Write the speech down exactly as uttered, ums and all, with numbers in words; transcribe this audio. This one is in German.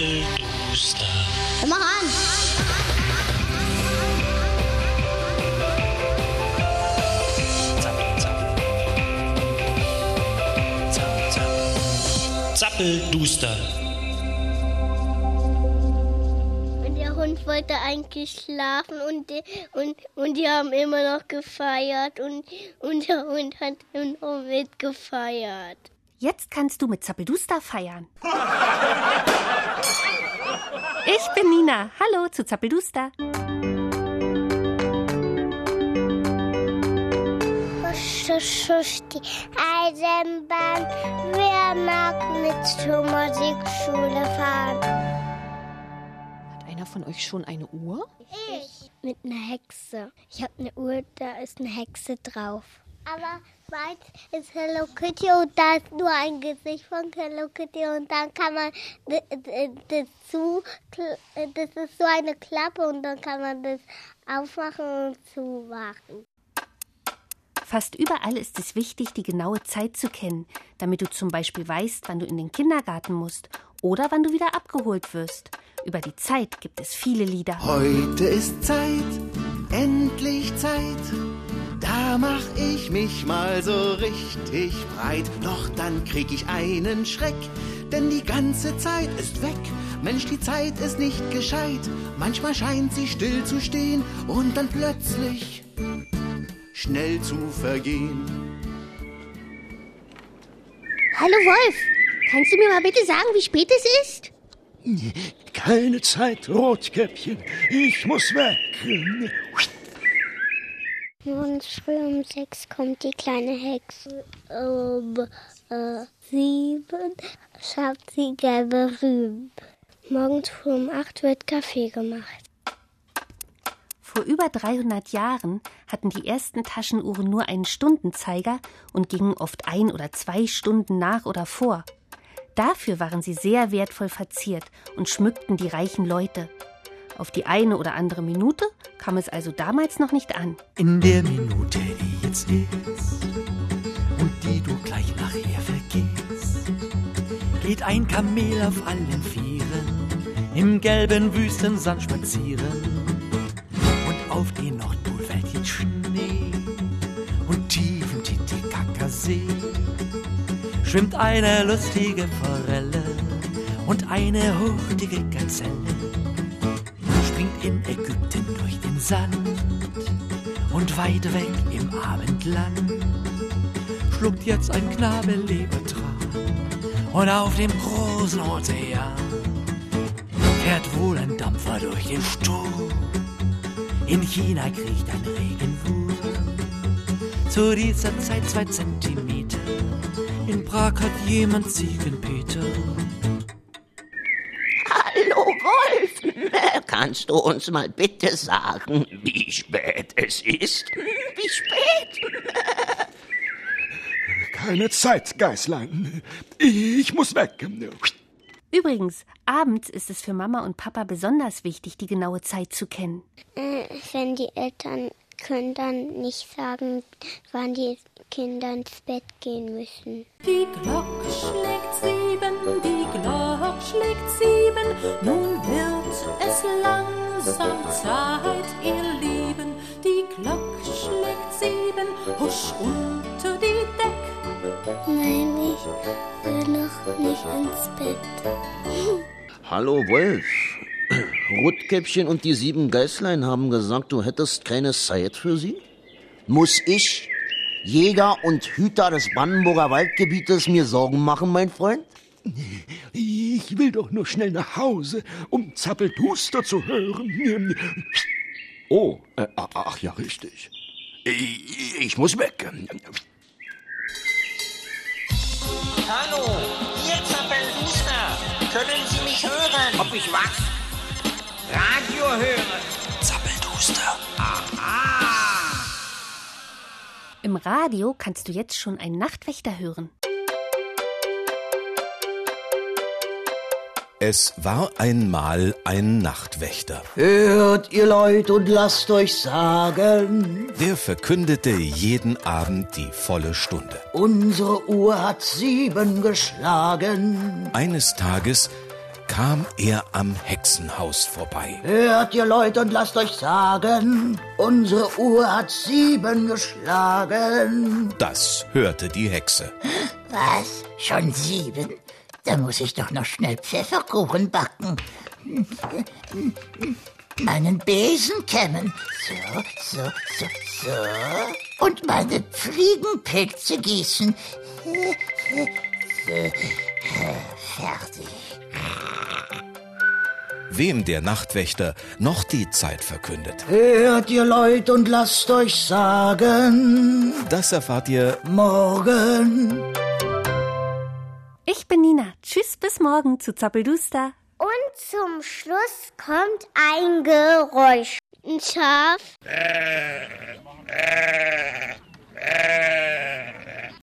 Zappelduster. Mach an! Zappel, zappel. Zappel, zappel. Zappelduster. Und der Hund wollte eigentlich schlafen und die, und, und die haben immer noch gefeiert und, und der Hund hat immer mitgefeiert. Jetzt kannst du mit Zappelduster feiern. Ich bin Nina. Hallo zu Zappelduster. Husch, husch, husch, die Eisenbahn. Wer mag mit zur Musikschule fahren? Hat einer von euch schon eine Uhr? Ich. Mit einer Hexe. Ich habe eine Uhr, da ist eine Hexe drauf. Aber meins ist Hello Kitty und da ist nur ein Gesicht von Hello Kitty und dann kann man das zu, das ist so eine Klappe und dann kann man das aufmachen und zumachen. Fast überall ist es wichtig, die genaue Zeit zu kennen, damit du zum Beispiel weißt, wann du in den Kindergarten musst oder wann du wieder abgeholt wirst. Über die Zeit gibt es viele Lieder. Heute ist Zeit, endlich Zeit. Da mach ich mich mal so richtig breit. Doch dann krieg ich einen Schreck, denn die ganze Zeit ist weg. Mensch, die Zeit ist nicht gescheit. Manchmal scheint sie still zu stehen und dann plötzlich schnell zu vergehen. Hallo Wolf, kannst du mir mal bitte sagen, wie spät es ist? Keine Zeit, Rotkäppchen. Ich muss weg. Morgens früh um sechs kommt die kleine Hexe. Um äh, sieben schafft sie gelbe Rüben. Morgens früh um acht wird Kaffee gemacht. Vor über dreihundert Jahren hatten die ersten Taschenuhren nur einen Stundenzeiger und gingen oft ein oder zwei Stunden nach oder vor. Dafür waren sie sehr wertvoll verziert und schmückten die reichen Leute. Auf die eine oder andere Minute kam es also damals noch nicht an. In der Minute, die jetzt ist und die du gleich nachher vergisst, geht ein Kamel auf allen Vieren im gelben Wüstensand spazieren. Und auf den Nordpol fällt jetzt Schnee und tief im Titicacasee schwimmt eine lustige Forelle und eine hurtige Gazelle. Springt in Ägypten durch den Sand und weit weg im Abendland schluckt jetzt ein Knabe Lebertran und auf dem großen Ozean fährt wohl ein Dampfer durch den Sturm. In China kriecht ein Regenwurm zu dieser Zeit zwei Zentimeter. In Prag hat jemand Ziegenpeter. Hallo Wolf, kannst du uns mal bitte sagen, wie spät es ist? Wie spät? Keine Zeit, Geißlein. Ich muss weg. Übrigens, abends ist es für Mama und Papa besonders wichtig, die genaue Zeit zu kennen. Äh, wenn die Eltern können dann nicht sagen, wann die Kinder ins Bett gehen müssen. Die Glocke schlägt sieben, die Glocke schlägt sieben, nun wird es langsam Zeit, ihr Lieben. Die Glocke schlägt sieben, husch unter die Deck. Nein, ich will noch nicht ins Bett. Hallo Wolf. Rotkäppchen und die sieben Geißlein haben gesagt, du hättest keine Zeit für sie? Muss ich, Jäger und Hüter des Brandenburger Waldgebietes, mir Sorgen machen, mein Freund? Ich will doch nur schnell nach Hause, um Zappelduster zu hören. Oh, äh, ach ja, richtig. Ich, ich muss weg. Hallo, hier Zappelduster. Können Sie mich hören? Ob ich was? Radio höre. Zappelduster. Aha. Im Radio kannst du jetzt schon einen Nachtwächter hören. Es war einmal ein Nachtwächter. Hört ihr Leute und lasst euch sagen. Der verkündete jeden Abend die volle Stunde. Unsere Uhr hat sieben geschlagen. Eines Tages kam er am Hexenhaus vorbei. Hört ihr Leute und lasst euch sagen, unsere Uhr hat sieben geschlagen. Das hörte die Hexe. Was? Schon sieben? Da muss ich doch noch schnell Pfefferkuchen backen. Meinen Besen kämmen. So, so, so, so. Und meine Fliegenpilze gießen. So. Fertig. Wem der Nachtwächter noch die Zeit verkündet. Hört ihr Leute und lasst euch sagen. Das erfahrt ihr morgen. Ich bin Nina. Tschüss, bis morgen zu Zappelduster. Und zum Schluss kommt ein Geräusch. Ein Schaf.